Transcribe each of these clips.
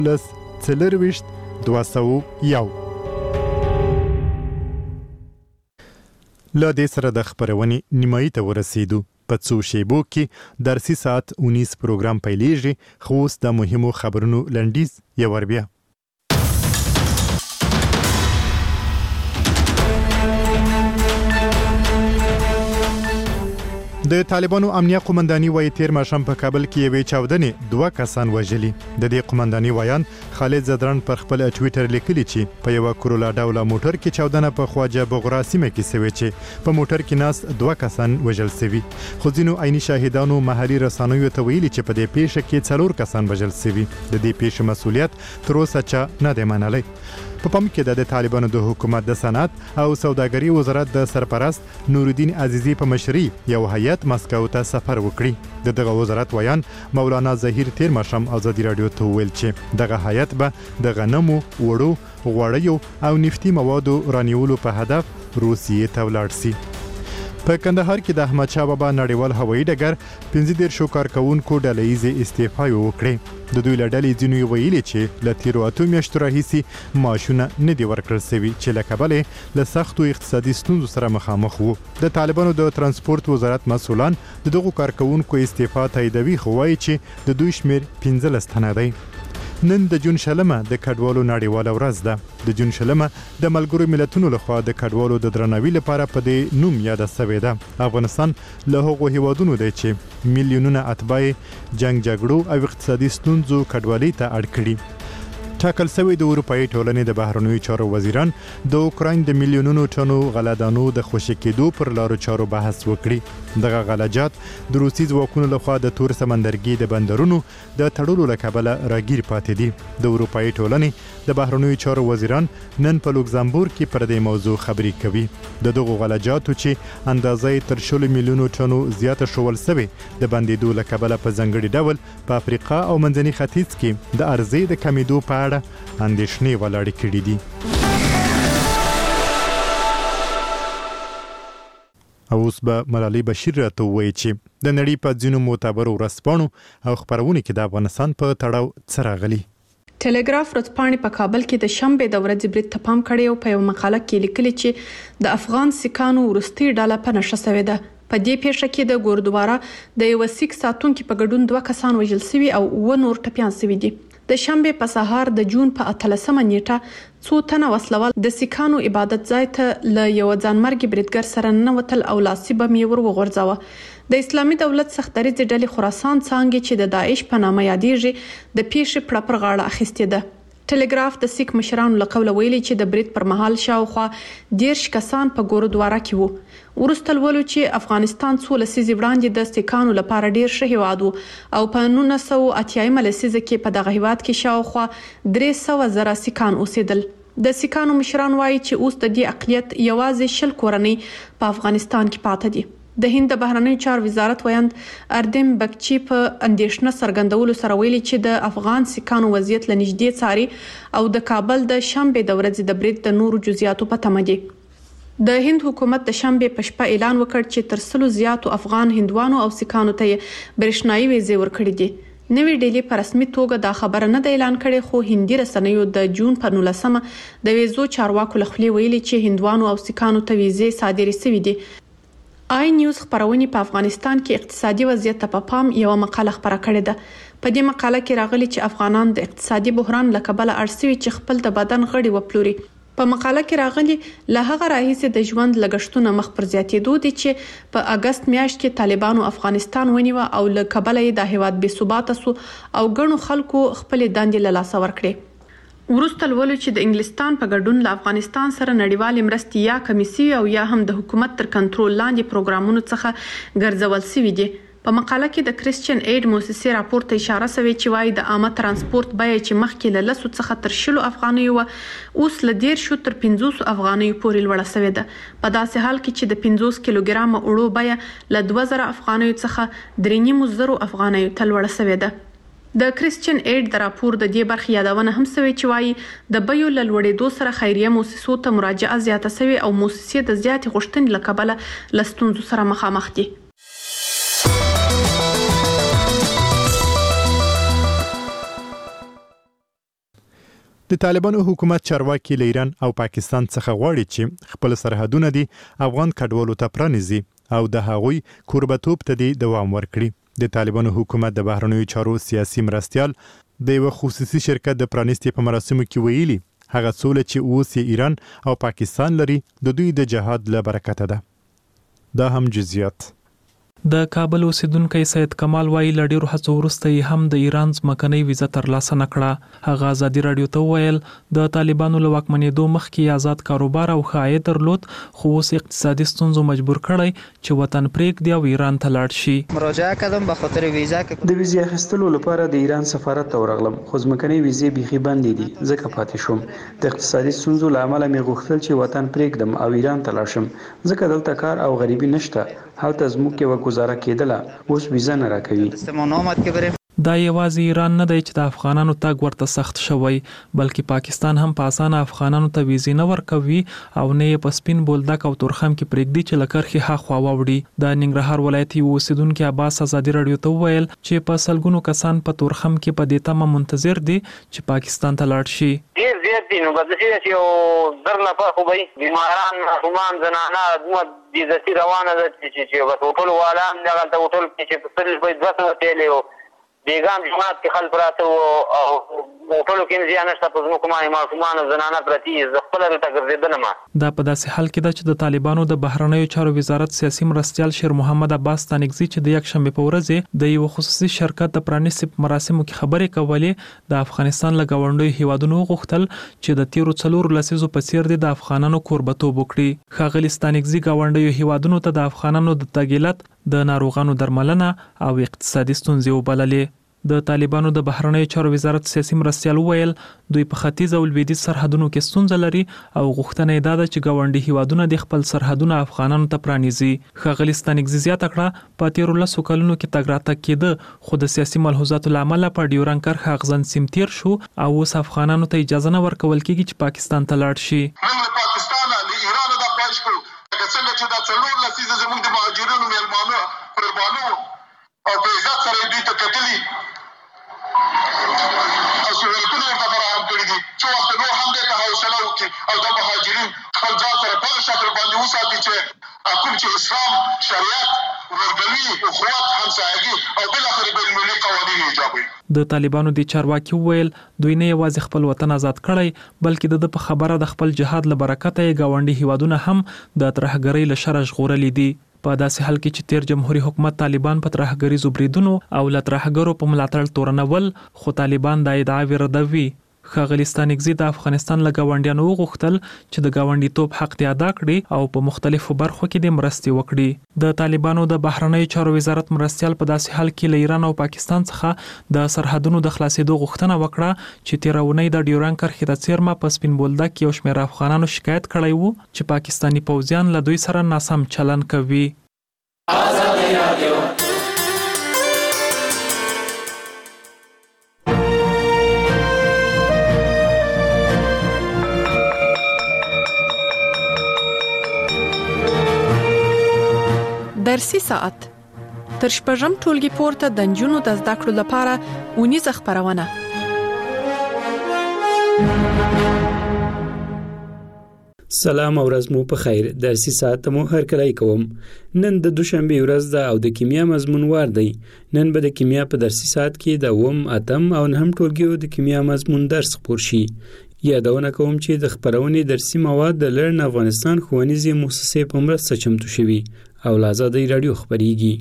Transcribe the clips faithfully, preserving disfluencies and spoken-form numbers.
لس څلرویشت دوه سوه یو. له دې سره د خپرونې نیمایي ته ورسېدو. په څو شیبو کې درسي ساعت اونیس پروګرام پیلېږي، خو اوس د مهمو خبرونو لنډیز یو ور بیا. د طالبانو امنیه قومنداني وایي تیر ماښام په کابل کې یوې چاودنې دوه کسان وژلي. د دې قومنداني وایان خالد زدران پر خپل ټویټر لیکلي چې په یوه کرولا ډوله موټر کې چاودنه په خواجه بغرا سیمه کې سوې چې په موټر کې ناست دوه کسان وژل سوي. خو ځینو عیني شاهدانو محلي رسنیو ته ویلي چې په دې پیښه کې څلور کسان وژل سوي. د دې پیښې مسؤلیت تر اوسه چا نه دی منلی. په پام کې د طالبانو د حکومت د صنعت او سوداګرۍ وزارت د سرپرست نورالدین عزیزی په مشرۍ یو هیئت مسکو ته سفر وکړي. د دغه وزارت ویان مولانا ظهیر تیر ماښام ازادي راډیو ته وویل چې دغه هیئت به د غنمو، وړو، غوړیو او نفتي موادو رانیولو په هدف روسیې ته ولاړ سي. په کندهار کې د احمد شاه بابا نړیوال هوایي ډګر پنځه دېرشو کارکوونکو ډله ییزې استعفاوې وکړې. د دوی له ډلې ځینو ویلي چې له تیرو اتو میاشتو راهیسې معاشونه نه دي ورکړل سوي چې له کبله له سختو اقتصادي ستونزو سره مخامخ وو. د طالبانو د ترانسپورت وزارت مسؤلان د دغو کارکوونکو استعفا تاییدوي، خو وایي چې د دوی شمیر پنځلس تنه دی. نن د جون شلمه د کډوالو نړیواله ورځ ده. د جون شلمه د ملګرو ملتونو لخوا د کډوالو د درناوي لپاره په دې نوم یاده شوې ده. افغانستان له هغو هیوادونو دی چې میلیونونه اتباع جنگ جګړو او اقتصادي ستونزو کډوالۍ ته اړ کړي. ټاکل شوی د اروپایي ټولنې د بهرنیو چارو وزیران د اوکراین د میلیونونو ټنو غلهدانو د خوشي کېدو پر لارو چارو بحث وکړي. دغه غلجات د روسي ځواکونو لخوا د تور سمندرګي د بندرونو د تړلو له کبله راګیر پاتې دي. د اروپایي ټولنې د بهرنیو چارو وزیران نن په لوکزامبورګ کې پر دې موضوع خبرې کوي. د دغو غلجاتو چې اندازې تر شلو میلیونو ټنو زیاته شول سوي د بندیدو له کبله په ځانګړي ډول په افریقا او منځني ختیځ کې د ارزې د کمیدو په اندېښنې ولاړې کړي دي. او اوس به ملالۍ بشیر راته ووایي چې د نړۍ په ځینو معتبرو ورځپاڼو او خپرونو کې د افغانستان په تړاو څه راغلي. ټلګراف ورځپاڼې په کابل کې د شنبې د ورځې برید ته پام کړی او په یو مقاله کې لیکلي چې د افغان سیکانو وروستۍ ډله په نښه شوې ده. په دې پیښه کې د ګوردواره د یو سیک ساتونکي په ګډون دوه کسان وژل شوي او اووه نور ټپیان شوي دي. د شنبې په سهار د جون په اتلسمه نیټه څو تنه وسلوال د سیکانو عبادت ځای ته له یو ځانمرګي بریدګر سره ننوتل او لاسي بم یې ور وغورځاوه. د اسلامي دولت سخت دریځ ډلې خراسان څانګې چې د داعش په نامه یادېږي د پیښې پړه پر غاړه اخیستې ده. ټلګراف د سیک مشرانو له قوله ویلي چې د برید پر مهال شاوخوا دیرش کسان په ګورودواره کې وو. وروسته لولو چې افغانستان څو لسیزې وړاندې د سیکانو لپاره ډیر ښه هیواد وو او په نولس سوه اتیایمه لسیزه کې په دغه هیواد کې شاوخوا درې سوه زره سیکان اوسېدل. د سیکانو مشران وایي چې اوس د دې اقلیت یوازې شل کورنۍ په افغانستان کې پاتې دي. د هند د بهرنیو چارو وزارت ویاند اردم بګچي په اندېښنه څرګندولو سره ویلي چې د افغان سیکانو وضعیت له نږدې څاري او د کابل د شنبې د ورځې د برید د نورو جزئیاتو په تمه دي. د هند حکومت د شنبې په شپه اعلان وکړ چې تر سلو زیاتو افغان هندوانو او سیکانو ته برېښنايي ویزې ورکړې دي. نوې ډیلي په رسمي توګه دا خبره نه ده اعلان کړې، خو هندي رسنیو د جون په نولسمه د ویزو چارواکو له خولې ویلي چې هندوانو او سیکانو ته ویزې صادرې شوې دي. آی نیوز خبرونې په افغانستان کې اقتصادي وضعیت ته په پام یو مقاله خبره کړې ده. په دې مقاله کې راغلي چې افغانان د اقتصادي بحران له کبله اړ شوي چې خپل د بدن غړي وپلوري. په مقاله کې راغلي له هغه راهیسې د ژوند لګښتونه مخ پر زیاتېدو دي چې په اگست میاشت کې طالبانو افغانستان ونیوه او له کبله یې د هیواد بې ثباته سو او ګڼو خلکو خپل دندې له لاسه ورکړې. وروسته لولو چې د انګلستان په ګډون له افغانستان سره نړیوالې مرستې یا کمیسي او یا هم د حکومت تر کنټرول لاندې پروګرامونو څخه ګرځول شوي دي. په مقاله کې د کریسچن اید موسسې راپور ته اشاره شوې چې وايي د عامه ترانسپورت بیه چې مخکې له لسو څخه تر شلو افغانیو و اوس له دیرشو تر پنځوسو افغانیو پورې لوړه شوې ده. په داسې حال کې چې د پنځوس کیلوګرامه اوړو بیه له دوه زره افغانیو څخه درې نیمو زرو افغانیو ته لوړه شوې ده. د کریسچن اید د راپور د دې برخې یادونه هم شوې چې وايي د بیو له لوړېدو سره خیریه موسسو ته مراجعه زیاته شوې او موسسې د زیاتې غوښتنې له کبله له ستونزو سره مخامخ دي. د طالبانو حکومت چارواکي له ایران او پاکستان څخه غواړي چې خپل سرحدونه دي افغان کډوالو ته پرانیزي او د هغوی کوربتوب ته دي دوام ورکړي. د طالبانو حکومت د بهرنیو چارو سیاسي مرستیال د یو خصوصي شرکت د پرانیستي په مراسمو کې ویلي هغه څوله چې اوس ایران او پاکستان لري د دوی د جهاد له برکته ده. دا هم جزئیات. د کابل اوسیدونکو سید کمال وایي له ډیرو هڅو وروسته یې هم د ایران ځمکنۍ ویزه ترلاسه نه کړه. هغه ازادي راډیو ته وویل د طالبانو له واکمنېدو مخکې آزاد کاروبار او ښه عاید درلود خو اوس اقتصادي ستونزو مجبور کړی چې وطن پرېږدي او ایران ته لاړ شي. مراجعه کردم به خاطر ویزه که د ویزې اخیستلو لپاره د ایران سفارت ته ورغلم خو ځمکنۍ ویزې بیخي بندې دي ځکه پاتې شوم. د اقتصادي ستونزو له امله مې غوښتل چې وطن پرېږدم او ایران ته لاړ شم ځکه دلته کار او غریبي نشته. هلته زموږ یوه ګزاره کېدله اوس ویزه نه راکوي. دا یوازې ایران نه دی چې د افغانانو تګ ورته سخت شوی بلکې پاکستان هم په اسانه افغانانو ته ویزې نه ورکوي او نه یې په سپین بولدک او تورخم کې پرېږدي چې له کرښې هاخوا واوړي. د ننګرهار ولایت یو اوسیدونکي عباس ازادي راډیو ته وویل چې په سلګونو کسان په تورخم کې په دې تمه منتظر دي چې پاکستان ته لاړ شي. ډېر زیات دي نو به داسې چې یو زر نفر خو به بیماران ماشومان زنانه دومره بېعزتي روانه ده چې بس هوټل والا هم دغلته هوټل کې چې په سترګې به یې دوه سوه تېلې و بیګام جماعت کې خلک پراته وو او هوټلو کې نزیا نشته په ځمکو باندې ماشومان او زنانه پرتې زه خپله دلته ګرځېدلم. دا په داسې حال کې ده چې د طالبانو د بهرنیو چارو وزارت سیاسي مرستیال شیر محمد عباس ستانکزي چې د یکشنبې په ورځ د یو خصوصي شرکت د پرانیستي په مراسمو کې خبرې کولې د افغانستان له ګاونډیو هیوادونو وغوښتل چې د تیرو څلورو لسیزو په څیر د افغانانو کوربتوب وکړي. ښاغلي ستانکزي ګاونډیو هیوادونو ته د افغانانو د تګ علت د ناروغانو درملنه او اقتصادي ستونزې وبللې. د طالبانو د بهرنیو چارو وزارت سیاسي مرستیال وویل دوی په ختیځ او لویدیځ سرحدونو کې ستونزه لري او غوښتنه یې دا ده چې ګاونډي هیوادونه د خپل سرحدونه افغانانو ته پرانیزي. ښاغلي ستانکزي زیاته کړه په تیرو لسو کلونو کې تګ راتګ کېده خو د سیاسي ملحوظاتو له امله په ډیورنډ کرښه اغزن سیم تیر شو او اوس افغانانو ته اجازه نه ورکول کېږي چې پاکستان ته لاړ شي. موږ پاکستان له ایران دا پېښ کړو څنګه چې دا څلور لسیزه زموږ د مهاجرینو میلمانه قربانو او په عزت سره دوی ته کتلي او سهولتونه ورته فراهم کړي دي څو وخت نور هم دې ته حوصله وکړي او دا مهاجرین خپل ځان سره په هغه شکل باندې وساتي چې کوم چې اسلام شریعت ورورګلوي اخوت همسایګي او بالاخره بینالمللي قوانین ایجابوي. د طالبانو د چارواکي وویل دوی نه یوازې خپل وطن آزاد کړی بلکې د په خبره د خپل جهاد له برکته یې ګاونډي هیوادونه هم د ترهګرۍ له شره ژغورلي دي. په داسې حال کې چې تیر جمهوریت حکومت طالبان په ترهګریزو بریدونو او له ترهګرو په ملاتړ تورنول خو طالبان دا ادعاوې ردوي. ښاغلي ستانکزي د افغانستان له ګاونډیانو وغوښتل چې د ګاونډیتوب حق دې ادا کړي او په مختلفو برخو کې دې مرستې وکړي. د طالبانو د بهرنیو چارو وزارت مرستیال په داسې حال کې له ایران او پاکستان څخه د سرحدونو د خلاصېدو غوښتنه وکړه چې تېره اونۍ د ډیورنډ کرښې د څیرمه په سپین بولدک کې یو شمېر افغانانو شکایت کړی و چې پاکستاني پوځیان له دوی سره ناسم چلن کوي. ازادي راډیو درسي ساعت تر شپږم ټولګي پورته د نجونو د زده کړو لپاره اونیزه خبرونه. سلام او ورځ مو په خیر. درسي ساعت مو هر کله کوم. نن د دوشنبه ورځ ده او د کیمیا مضمون وار دی. نن به د کیمیا په درسي ساعت کې د اوم اتم او نهم ټولګیو د کیمیا مضمون درس خپور شي. یادونه کوم چې د خبرونې درسي مواد د لرن افغانستان ښوونیزې مؤسسې په مرسته چمتو شوي او له ازادۍ راډیو خبرېږي.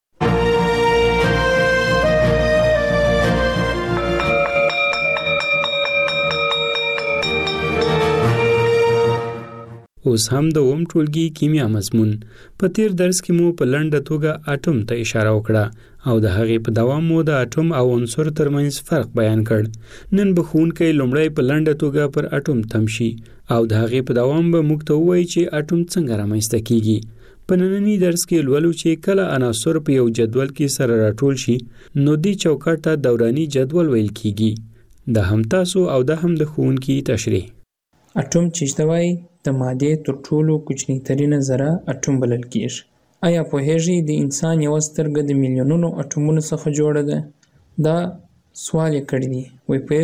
اوس هم د اوم ټولګي کیمیا مضمون. په تیر درس کې مو په لنډه توګه اټوم ته اشاره وکړه او د هغې په دوام مو د اټوم او عنصر ترمنځ فرق بیان کړ. نن به ښوونکی لومړی په لنډه توګه پر اټوم تم شي او د هغې په دوام به موږ ته ووایي چې اټوم څنګه رامنځته کیږي. په ننني درس کې لولو چې کله عناصر په یو جدول کې سره راټول شي نو دې چوکاټ ته دوراني جدول ویل کیږي. د هم تاسو او د هم د ښوونکي تشریح. اټوم چې څه وایي د مادې تر ټولو کوچنی ترینه ذره اټوم بلل کیږي. آیا پوهیږئ د انسان یو سترګه د میلیونونو اټومونو څخه جوړه ده؟ دا سوال یې کړی دی. وایي